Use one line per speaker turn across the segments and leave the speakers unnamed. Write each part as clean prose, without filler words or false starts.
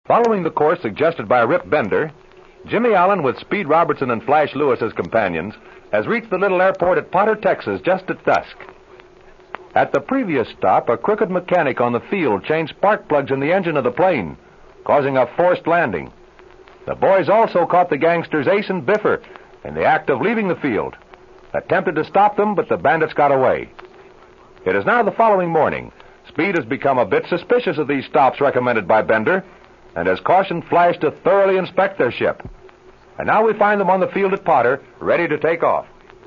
Following the course suggested by Rip Bender, Jimmy Allen, with Speed Robertson and Flash Lewis as companions, has reached the little airport at Potter, Texas, just at dusk. At the previous stop, a crooked mechanic on the field changed spark plugs in the engine of the plane, causing a forced landing. The boys also caught the gangsters Ace and Biffer in the act of leaving the field, attempted to stop them, but the bandits got away. It is now the following morning. Speed has become a bit suspicious of these stops recommended by Bender and has cautioned Flash to thoroughly inspect their ship. And now we find them on the field at Potter, ready to take off.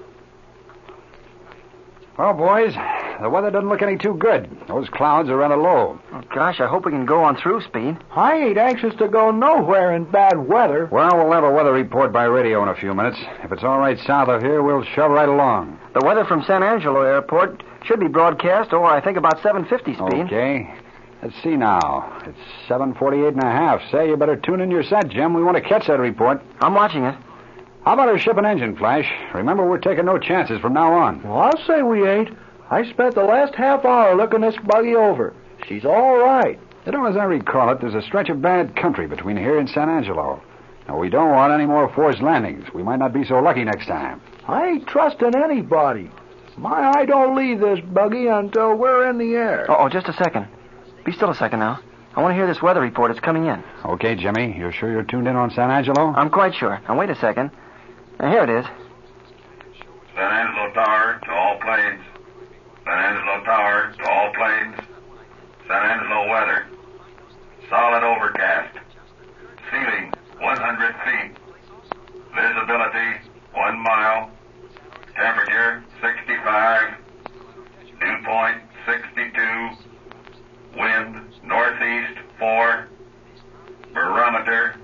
Well, boys, the weather doesn't look any too good. Those clouds are rather low.
Oh, gosh, I hope we can go on through, Speed.
I ain't anxious to go nowhere in bad weather.
Well, we'll have a weather report by radio in a few minutes. If it's all right south of here, we'll shove right along.
The weather from San Angelo Airport should be broadcast, I think about 7:50, Speed.
Okay. Let's see now. It's 7:48 and a half. Say, you better tune in your set, Jim. We want to catch that report.
I'm watching it.
How about our ship and engine, Flash? Remember, we're taking no chances from now on.
Well, I'll say we ain't. I spent the last half hour looking this buggy over. She's all right.
You know, as I recall it, there's a stretch of bad country between here and San Angelo. Now, we don't want any more forced landings. We might not be so lucky next time.
I ain't trusting anybody. My eye don't leave this buggy until we're in the air.
Oh, just a second. Be still a second now. I want to hear this weather report. It's coming in.
Okay, Jimmy. You're sure you're tuned in on San Angelo?
I'm quite sure. Now, wait a second. Here it is.
San Angelo Tower to all planes. San Angelo Tower to all planes. San Angelo weather. Solid overcast. Ceiling 100 feet. Visibility 1 mile. Temperature 65. Dew point 62. Wind northeast 4. Barometer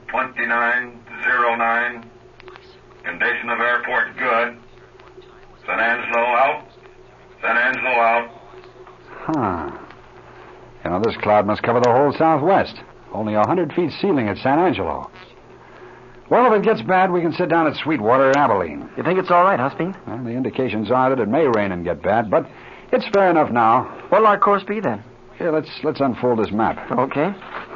2909. Condition of airport good. San Angelo out. San Angelo out.
Huh. You know, this cloud must cover the whole southwest. Only 100 feet ceiling at San Angelo. Well, if it gets bad, we can sit down at Sweetwater or Abilene.
You think it's all right, huh, Speed?
Well, the indications are that it may rain and get bad, but it's fair enough now.
What'll our course be then?
Here, let's unfold this map.
Okay.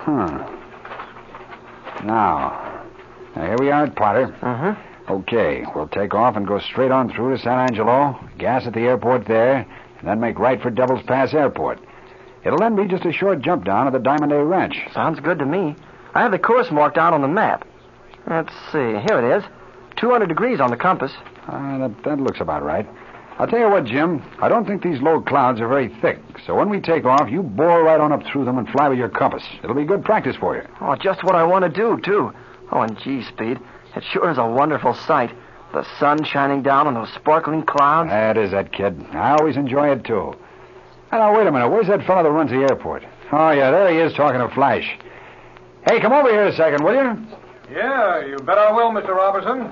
Now, here we are at Potter. Okay, we'll take off and go straight on through to San Angelo, gas at the airport there, and then make right for Devil's Pass Airport. It'll then be just a short jump down to the Diamond A Ranch.
Sounds good to me. I have the course marked out on the map. Let's see. Here it is. 200 degrees on the compass.
That looks about right. I'll tell you what, Jim. I don't think these low clouds are very thick, so when we take off, you bore right on up through them and fly with your compass. It'll be good practice for you.
Oh, just what I want to do, too. Oh, and gee, Speed, it sure is a wonderful sight. The sun shining down on those sparkling clouds.
That is that, kid. I always enjoy it, too. Now, wait a minute. Where's that fellow that runs the airport? Oh, yeah, there he is talking to Flash. Hey, come over here a second, will you?
Yeah, you bet I will, Mr. Robertson.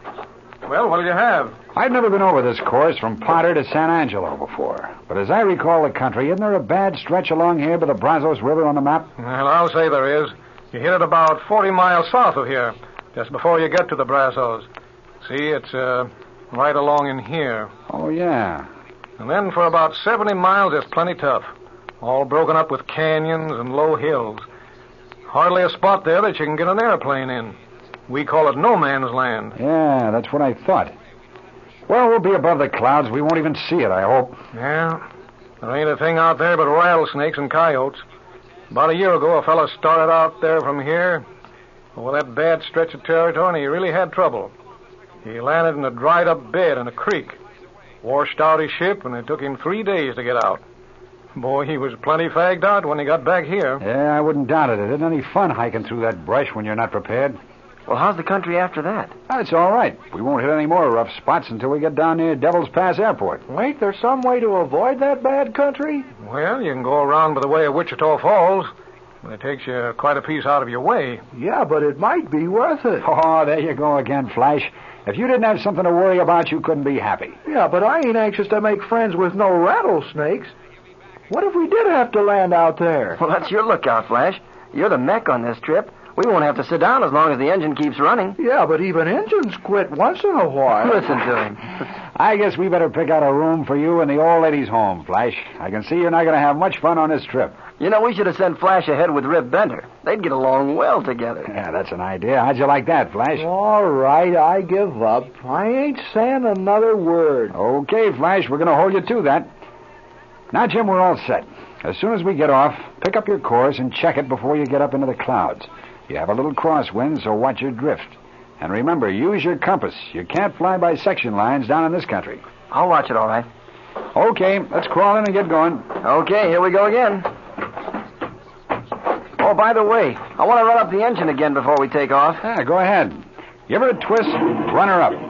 Well, what'll you have?
I've never been over this course from Potter to San Angelo before. But as I recall the country, isn't there a bad stretch along here by the Brazos River on the map?
Well, I'll say there is. You hit it about 40 miles south of here, just before you get to the Brazos. See, it's right along in here.
Oh, yeah.
And then for about 70 miles, it's plenty tough. All broken up with canyons and low hills. Hardly a spot there that you can get an airplane in. We call it no man's land.
Yeah, that's what I thought. Well, we'll be above the clouds. We won't even see it, I hope.
Yeah. There ain't a thing out there but rattlesnakes and coyotes. About a year ago, a fellow started out there from here with that bad stretch of territory, and he really had trouble. He landed in a dried-up bed in a creek, washed out his ship, and it took him 3 days to get out. Boy, he was plenty fagged out when he got back here.
Yeah, I wouldn't doubt it. It isn't any fun hiking through that brush when you're not prepared.
Well, how's the country after that?
That's all right. We won't hit any more rough spots until we get down near Devil's Pass Airport.
Ain't there some way to avoid that bad country?
Well, you can go around by the way of Wichita Falls, but it takes you quite a piece out of your way.
Yeah, but it might be worth it.
Oh, there you go again, Flash. If you didn't have something to worry about, you couldn't be happy.
Yeah, but I ain't anxious to make friends with no rattlesnakes. What if we did have to land out there?
Well, that's your lookout, Flash. You're the mech on this trip. We won't have to sit down as long as the engine keeps running.
Yeah, but even engines quit once in a while.
Listen to him.
I guess we better pick out a room for you in the old lady's home, Flash. I can see you're not going to have much fun on this trip.
You know, we should have sent Flash ahead with Rip Bender. They'd get along well together.
Yeah, that's an idea. How'd you like that, Flash?
All right, I give up. I ain't saying another word.
Okay, Flash, we're going to hold you to that. Now, Jim, we're all set. As soon as we get off, pick up your course and check it before you get up into the clouds. You have a little crosswind, so watch your drift. And remember, use your compass. You can't fly by section lines down in this country.
I'll watch it, all right.
Okay, let's crawl in and get going.
Okay, here we go again. Oh, by the way, I want to run up the engine again before we take off.
Yeah, go ahead. Give her a twist, run her up.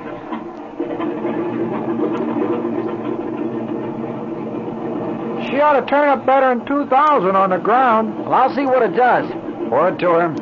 She ought to turn up better than 2,000 on the ground.
Well, I'll see what it does.
Pour it to her.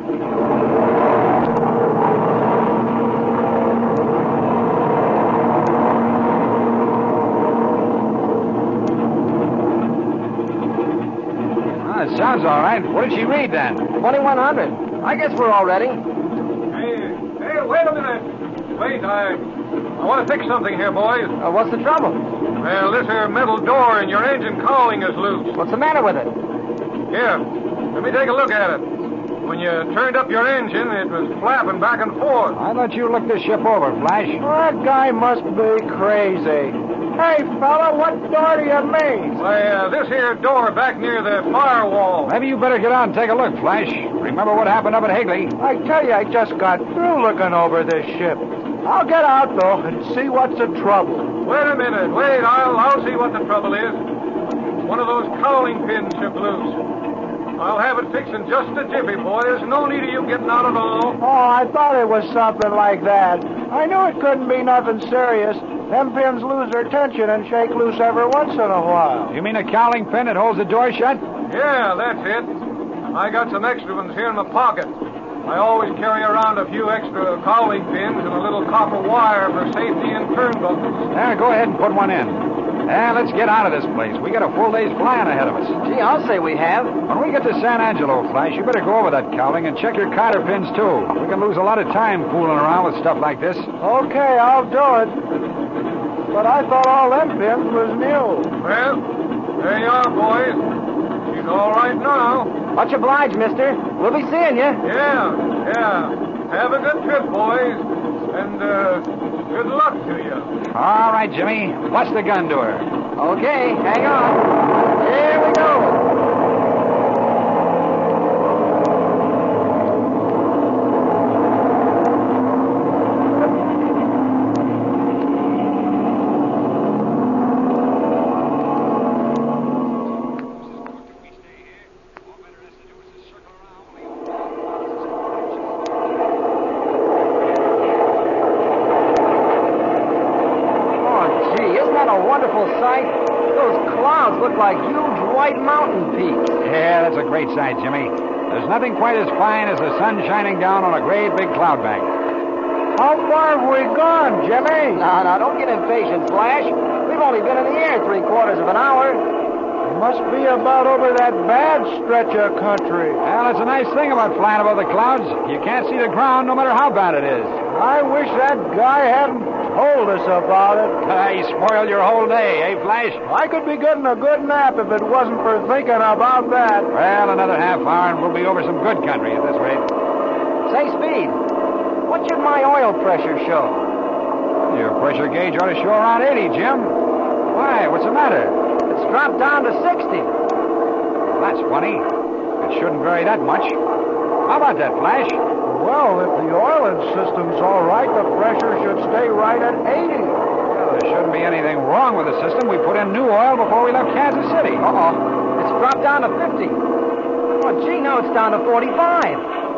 It sounds all right. What did she read then?
2,100. I guess we're all ready.
Hey, wait a minute. Wait, I want to fix something here, boys.
What's the trouble?
Well, this here metal door in your engine cowling is loose.
What's the matter with it?
Here, let me take a look at it. When you turned up your engine, it was flapping back and forth.
I thought you looked this ship over, Flash.
That guy must be crazy. Hey, fella, what door do you mean?
Why, this here door back near the firewall.
Maybe you better get out and take a look, Flash. Remember what happened up at Higley?
I tell you, I just got through looking over this ship. I'll get out, though, and see what's the trouble.
Wait a minute. Wait, I'll see what the trouble is. One of those cowling pins should loose. I'll have it fixed in just a jiffy, boy. There's no need of you getting out at all.
Oh, I thought it was something like that. I knew it couldn't be nothing serious. Them pins lose their tension and shake loose every once in a while.
You mean a cowling pin that holds the door shut?
Yeah, that's it. I got some extra ones here in my pocket. I always carry around a few extra cowling pins and a little copper wire for safety in turnbuckles.
Yeah, go ahead and put one in. Let's get out of this place. We got a full day's flying ahead of us.
Gee, I'll say we have.
When we get to San Angelo, Flash, you better go over that cowling and check your cotter pins, too. We can lose a lot of time fooling around with stuff like this.
Okay, I'll do it. But I thought all them pins was new.
Well, there you are, boys. She's all right now.
Much obliged, mister. We'll be seeing you.
Yeah. Have a good trip, boys. And, good luck to you.
All right, Jimmy. Watch the gun to her.
Okay, hang on. Here we go. Like huge white mountain peaks.
Yeah, that's a great sight, Jimmy. There's nothing quite as fine as the sun shining down on a great big cloud bank.
How far have we gone, Jimmy?
No, don't get impatient, Flash. We've only been in the air 3/4 of an hour.
Must be about over that bad stretch of country.
Well, it's a nice thing about flying above the clouds. You can't see the ground no matter how bad it is.
I wish that guy hadn't told us about it.
He spoiled your whole day, eh, Flash?
I could be getting a good nap if it wasn't for thinking about that.
Well, another half hour and we'll be over some good country at this rate.
Say, Speed, what should my oil pressure show?
Your pressure gauge ought to show around 80, Jim. Why? What's the matter?
It's dropped down to 60.
Well, that's funny. It shouldn't vary that much. How about that, Flash?
Well, if the oiling system's all right, the pressure should stay right at 80.
Well, there shouldn't be anything wrong with the system. We put in new oil before we left Kansas City.
It's dropped down to 50. Oh, gee, now it's down to 45.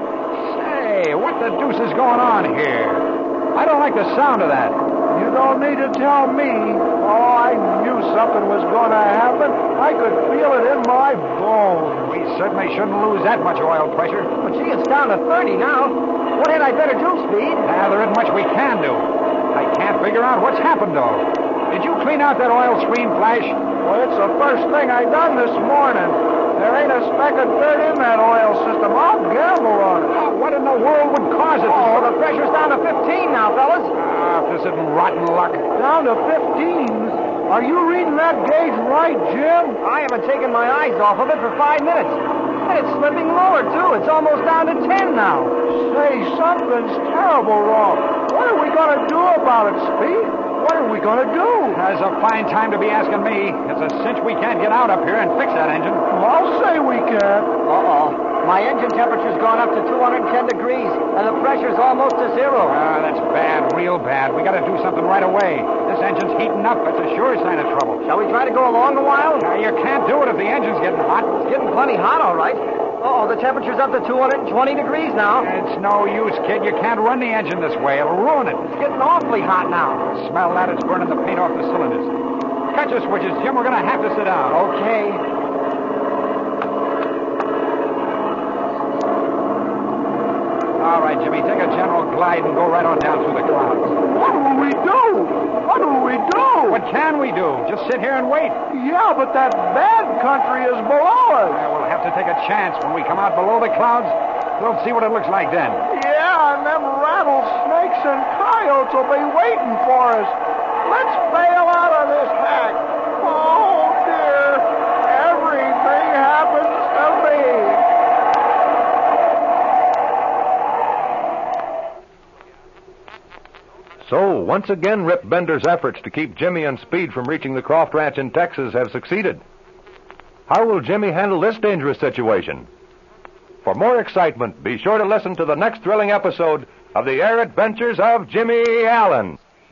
Say, what the deuce is going on here? I don't like the sound of that.
You don't need to tell me. Oh, I knew something was going to happen. I could feel it in my bones.
We certainly shouldn't lose that much oil pressure.
Well, gee, it's down to 30 now. What had I better do, Speed?
There isn't much we can do. I can't figure out what's happened, though. Did you clean out that oil screen, Flash?
Well, it's the first thing I done this morning. There ain't a speck of dirt in that oil system. I'll gamble on it.
Oh, what in the the world would cause it?
Oh, the pressure's down to 15 now, fellas.
If this isn't rotten luck.
Down to 15. Are you reading that gauge right, Jim?
I haven't taken my eyes off of it for 5 minutes. And it's slipping lower, too. It's almost down to 10 now.
Say, something's terrible wrong. What are we going to do about it, Speed? What are we going to do?
That's a fine time to be asking me. It's a cinch we can't get out up here and fix that engine.
Well, I'll say we can.
Uh-oh. My engine temperature's gone up to 210 degrees, and the pressure's almost to zero.
That's bad, real bad. We got to do something right away. This engine's heating up. It's a sure sign of trouble.
Shall we try to go along a while?
You can't do it if the engine's getting hot.
It's getting plenty hot, all right. Uh-oh, the temperature's up to 220 degrees now.
It's no use, kid. You can't run the engine this way. It'll ruin it.
It's getting awfully hot now.
Smell that. It's burning the paint off the cylinders. Cut your switches, Jim. We're going to have to sit down.
Okay.
All right, Jimmy, take a general glide and go right on down through the clouds.
What will we do? What will we do?
What can we do? Just sit here and wait.
Yeah, but that bad country is below us.
We'll have to take a chance. When we come out below the clouds, we'll see what it looks like then.
Yeah, and them rattlesnakes and coyotes will be waiting for us. Let's bail out of this hack. Oh, dear. Everything happens to me.
So, once again, Rip Bender's efforts to keep Jimmy and Speed from reaching the Croft Ranch in Texas have succeeded. How will Jimmy handle this dangerous situation? For more excitement, be sure to listen to the next thrilling episode of The Air Adventures of Jimmy Allen.